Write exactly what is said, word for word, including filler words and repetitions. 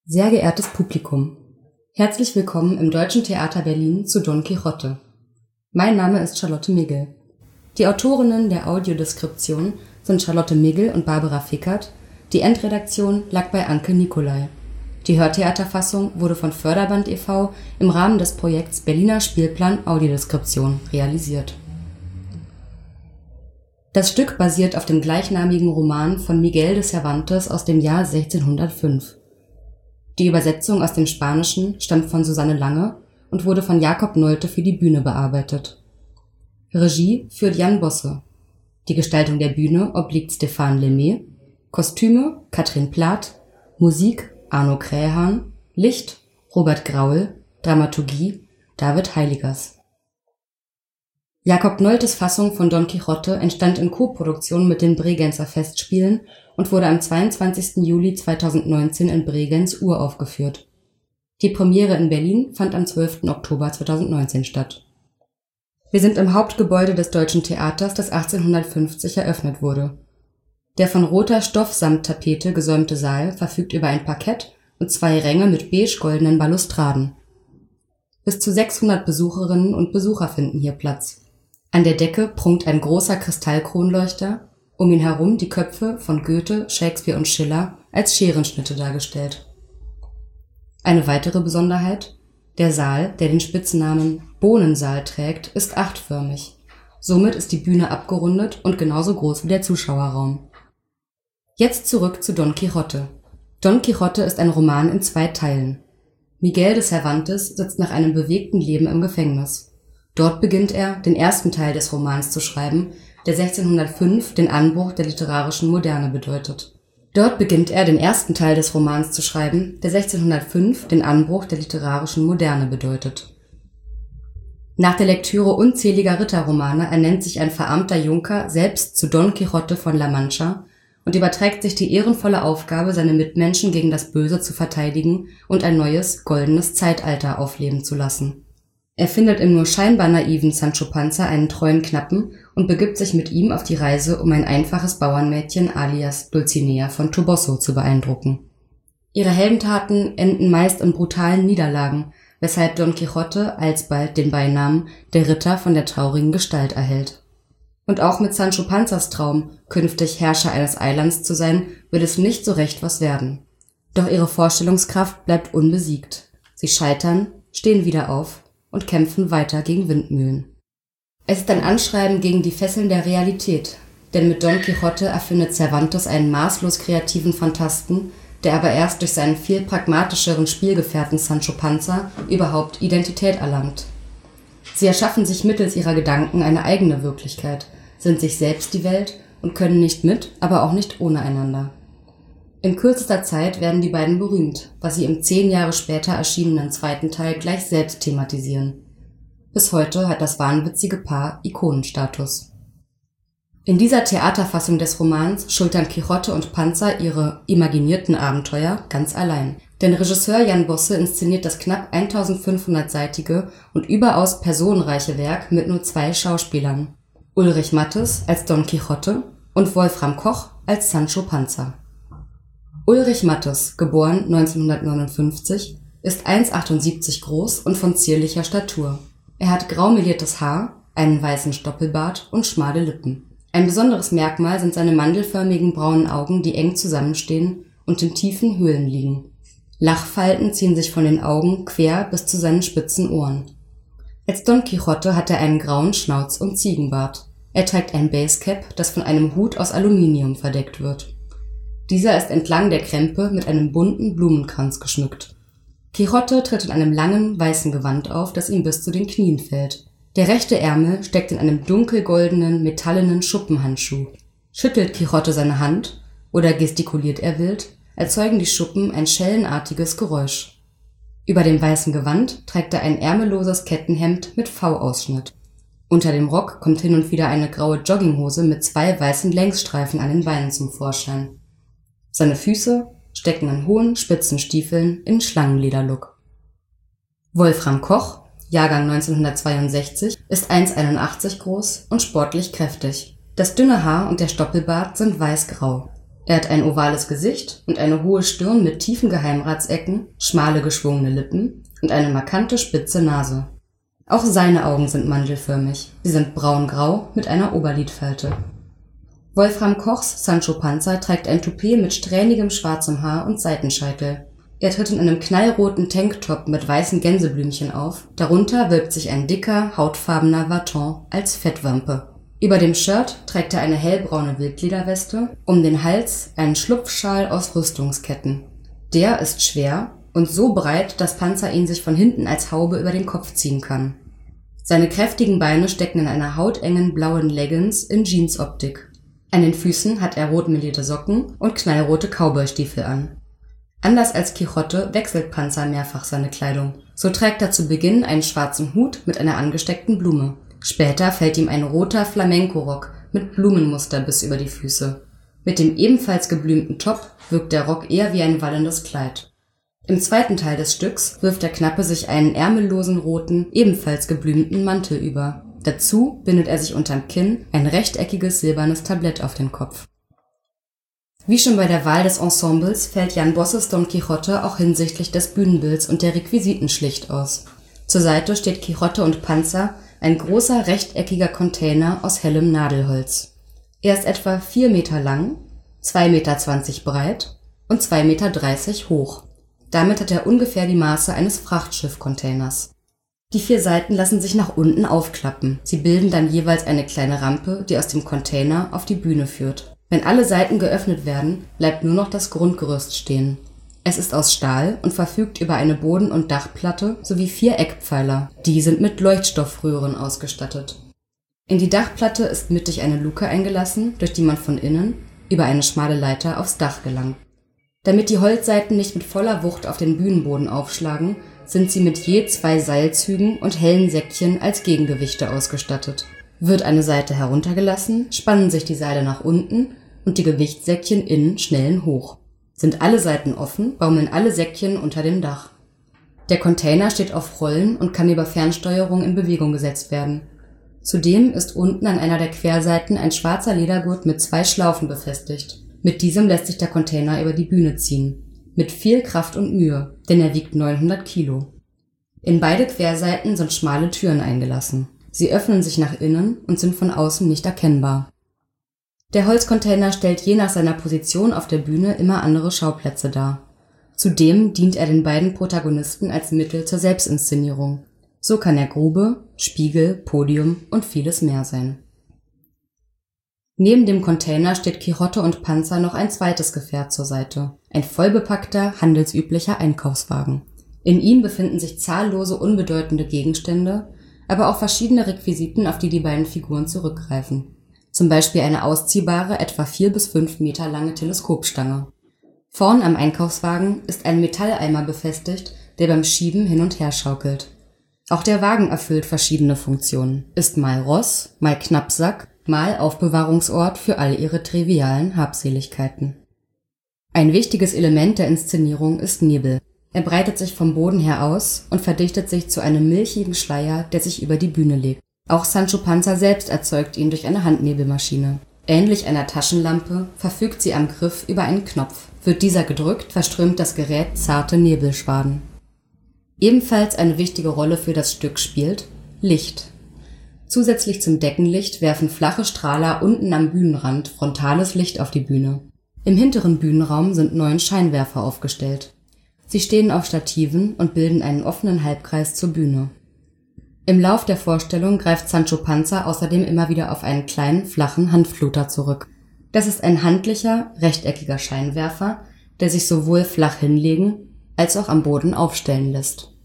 Sehr geehrtes Publikum, herzlich willkommen im Deutschen Theater Berlin zu Don Quixote. Mein Name ist Charlotte Migl. Die Autorinnen der Audiodeskription sind Charlotte Migl und Barbara Fickert, die Endredaktion lag bei Anke Nicolai. Die Hörtheaterfassung wurde von Förderband e V im Rahmen des Projekts Berliner Spielplan Audiodeskription realisiert. Das Stück basiert auf dem gleichnamigen Roman von Miguel de Cervantes aus dem Jahr sechzehnhundertfünf. Die Übersetzung aus dem Spanischen stammt von Susanne Lange und wurde von Jakob Nolte für die Bühne bearbeitet. Regie führt Jan Bosse. Die Gestaltung der Bühne obliegt Stéphane Lemay, Kostüme Katrin Plath, Musik Arno Krähan, Licht Robert Graul, Dramaturgie David Heiligers. Jakob Noltes Fassung von Don Quixote entstand in Koproduktion mit den Bregenzer Festspielen und wurde am zweiundzwanzigsten Juli zweitausendneunzehn in Bregenz uraufgeführt. Die Premiere in Berlin fand am zwölften Oktober zweitausendneunzehn statt. Wir sind im Hauptgebäude des Deutschen Theaters, das achtzehnhundertfünfzig eröffnet wurde. Der von roter Stoffsamttapete gesäumte Saal verfügt über ein Parkett und zwei Ränge mit beige-goldenen Balustraden. Bis zu sechshundert Besucherinnen und Besucher finden hier Platz. An der Decke prunkt ein großer Kristallkronleuchter, um ihn herum die Köpfe von Goethe, Shakespeare und Schiller als Scherenschnitte dargestellt. Eine weitere Besonderheit: Der Saal, der den Spitznamen Bohnensaal trägt, ist achtförmig. Somit ist die Bühne abgerundet und genauso groß wie der Zuschauerraum. Jetzt zurück zu Don Quixote. Don Quixote ist ein Roman in zwei Teilen. Miguel de Cervantes sitzt nach einem bewegten Leben im Gefängnis. Dort beginnt er, den ersten Teil des Romans zu schreiben, der sechzehnhundertfünf den Anbruch der literarischen Moderne bedeutet. Dort beginnt er, den ersten Teil des Romans zu schreiben, der sechzehnhundertfünf den Anbruch der literarischen Moderne bedeutet. Nach der Lektüre unzähliger Ritterromane ernennt sich ein verarmter Junker selbst zu Don Quixote von La Mancha und überträgt sich die ehrenvolle Aufgabe, seine Mitmenschen gegen das Böse zu verteidigen und ein neues, goldenes Zeitalter aufleben zu lassen. Er findet im nur scheinbar naiven Sancho Panza einen treuen Knappen und begibt sich mit ihm auf die Reise, um ein einfaches Bauernmädchen alias Dulcinea von Toboso zu beeindrucken. Ihre Heldentaten enden meist in brutalen Niederlagen, weshalb Don Quixote alsbald den Beinamen der Ritter von der traurigen Gestalt erhält. Und auch mit Sancho Panzas Traum, künftig Herrscher eines Eilands zu sein, wird es nicht so recht was werden. Doch ihre Vorstellungskraft bleibt unbesiegt. Sie scheitern, stehen wieder auf und kämpfen weiter gegen Windmühlen. Es ist ein Anschreiben gegen die Fesseln der Realität, denn mit Don Quixote erfindet Cervantes einen maßlos kreativen Phantasten, der aber erst durch seinen viel pragmatischeren Spielgefährten Sancho Panza überhaupt Identität erlangt. Sie erschaffen sich mittels ihrer Gedanken eine eigene Wirklichkeit, sind sich selbst die Welt und können nicht mit, aber auch nicht ohne einander. In kürzester Zeit werden die beiden berühmt, was sie im zehn Jahre später erschienenen zweiten Teil gleich selbst thematisieren. Bis heute hat das wahnwitzige Paar Ikonenstatus. In dieser Theaterfassung des Romans schultern Quixote und Panza ihre imaginierten Abenteuer ganz allein. Denn Regisseur Jan Bosse inszeniert das knapp eintausendfünfhundertseitige und überaus personenreiche Werk mit nur zwei Schauspielern: Ulrich Mattes als Don Quixote und Wolfram Koch als Sancho Panza. Ulrich Mattes, geboren neunzehnhundertneunundfünfzig, ist eins Komma achtundsiebzig groß und von zierlicher Statur. Er hat grau meliertes Haar, einen weißen Stoppelbart und schmale Lippen. Ein besonderes Merkmal sind seine mandelförmigen braunen Augen, die eng zusammenstehen und in tiefen Höhlen liegen. Lachfalten ziehen sich von den Augen quer bis zu seinen spitzen Ohren. Als Don Quixote hat er einen grauen Schnauz und Ziegenbart. Er trägt ein Basecap, das von einem Hut aus Aluminium verdeckt wird. Dieser ist entlang der Krempe mit einem bunten Blumenkranz geschmückt. Quixote tritt in einem langen, weißen Gewand auf, das ihm bis zu den Knien fällt. Der rechte Ärmel steckt in einem dunkelgoldenen, metallenen Schuppenhandschuh. Schüttelt Quixote seine Hand oder gestikuliert er wild, erzeugen die Schuppen ein schellenartiges Geräusch. Über dem weißen Gewand trägt er ein ärmelloses Kettenhemd mit V-Ausschnitt. Unter dem Rock kommt hin und wieder eine graue Jogginghose mit zwei weißen Längsstreifen an den Beinen zum Vorschein. Seine Füße stecken in hohen, spitzen Stiefeln in Schlangenlederlook. Wolfram Koch, Jahrgang neunzehnhundertzweiundsechzig, ist eins Komma einundachtzig groß und sportlich kräftig. Das dünne Haar und der Stoppelbart sind weißgrau. Er hat ein ovales Gesicht und eine hohe Stirn mit tiefen Geheimratsecken, schmale geschwungene Lippen und eine markante spitze Nase. Auch seine Augen sind mandelförmig. Sie sind braungrau mit einer Oberlidfalte. Wolfram Kochs Sancho Panza trägt ein Toupet mit strähnigem schwarzem Haar und Seitenscheitel. Er tritt in einem knallroten Tanktop mit weißen Gänseblümchen auf. Darunter wölbt sich ein dicker, hautfarbener Vaton als Fettwampe. Über dem Shirt trägt er eine hellbraune Wildlederweste, um den Hals einen Schlupfschal aus Rüstungsketten. Der ist schwer und so breit, dass Panza ihn sich von hinten als Haube über den Kopf ziehen kann. Seine kräftigen Beine stecken in einer hautengen blauen Leggings in Jeansoptik. An den Füßen hat er rotmelierte Socken und knallrote Cowboystiefel an. Anders als Quixote wechselt Panza mehrfach seine Kleidung. So trägt er zu Beginn einen schwarzen Hut mit einer angesteckten Blume. Später fällt ihm ein roter Flamenco-Rock mit Blumenmuster bis über die Füße. Mit dem ebenfalls geblümten Top wirkt der Rock eher wie ein wallendes Kleid. Im zweiten Teil des Stücks wirft der Knappe sich einen ärmellosen roten, ebenfalls geblümten Mantel über. Dazu bindet er sich unterm Kinn ein rechteckiges silbernes Tablett auf den Kopf. Wie schon bei der Wahl des Ensembles fällt Jan Bosses Don Quixote auch hinsichtlich des Bühnenbilds und der Requisiten schlicht aus. Zur Seite steht Quixote und Panza ein großer rechteckiger Container aus hellem Nadelholz. Er ist etwa vier Meter lang, zwei Meter zwanzig breit und zwei Meter dreißig hoch. Damit hat er ungefähr die Maße eines Frachtschiff-Containers. Die vier Seiten lassen sich nach unten aufklappen. Sie bilden dann jeweils eine kleine Rampe, die aus dem Container auf die Bühne führt. Wenn alle Seiten geöffnet werden, bleibt nur noch das Grundgerüst stehen. Es ist aus Stahl und verfügt über eine Boden- und Dachplatte sowie vier Eckpfeiler. Die sind mit Leuchtstoffröhren ausgestattet. In die Dachplatte ist mittig eine Luke eingelassen, durch die man von innen über eine schmale Leiter aufs Dach gelangt. Damit die Holzseiten nicht mit voller Wucht auf den Bühnenboden aufschlagen, sind sie mit je zwei Seilzügen und hellen Säckchen als Gegengewichte ausgestattet. Wird eine Seite heruntergelassen, spannen sich die Seile nach unten und die Gewichtssäckchen innen schnellen hoch. Sind alle Seiten offen, baumeln alle Säckchen unter dem Dach. Der Container steht auf Rollen und kann über Fernsteuerung in Bewegung gesetzt werden. Zudem ist unten an einer der Querseiten ein schwarzer Ledergurt mit zwei Schlaufen befestigt. Mit diesem lässt sich der Container über die Bühne ziehen. Mit viel Kraft und Mühe, denn er wiegt neunhundert Kilo. In beide Querseiten sind schmale Türen eingelassen. Sie öffnen sich nach innen und sind von außen nicht erkennbar. Der Holzcontainer stellt je nach seiner Position auf der Bühne immer andere Schauplätze dar. Zudem dient er den beiden Protagonisten als Mittel zur Selbstinszenierung. So kann er Grube, Spiegel, Podium und vieles mehr sein. Neben dem Container steht Quixote und Panza noch ein zweites Gefährt zur Seite. Ein vollbepackter, handelsüblicher Einkaufswagen. In ihm befinden sich zahllose unbedeutende Gegenstände, aber auch verschiedene Requisiten, auf die die beiden Figuren zurückgreifen. Zum Beispiel eine ausziehbare, etwa vier bis fünf Meter lange Teleskopstange. Vorn am Einkaufswagen ist ein Metalleimer befestigt, der beim Schieben hin und her schaukelt. Auch der Wagen erfüllt verschiedene Funktionen, ist mal Ross, mal Knappsack, mal Aufbewahrungsort für all ihre trivialen Habseligkeiten. Ein wichtiges Element der Inszenierung ist Nebel. Er breitet sich vom Boden her aus und verdichtet sich zu einem milchigen Schleier, der sich über die Bühne legt. Auch Sancho Panza selbst erzeugt ihn durch eine Handnebelmaschine. Ähnlich einer Taschenlampe verfügt sie am Griff über einen Knopf. Wird dieser gedrückt, verströmt das Gerät zarte Nebelschwaden. Ebenfalls eine wichtige Rolle für das Stück spielt Licht. Zusätzlich zum Deckenlicht werfen flache Strahler unten am Bühnenrand frontales Licht auf die Bühne. Im hinteren Bühnenraum sind neun Scheinwerfer aufgestellt. Sie stehen auf Stativen und bilden einen offenen Halbkreis zur Bühne. Im Lauf der Vorstellung greift Sancho Panza außerdem immer wieder auf einen kleinen, flachen Handfluter zurück. Das ist ein handlicher, rechteckiger Scheinwerfer, der sich sowohl flach hinlegen als auch am Boden aufstellen lässt.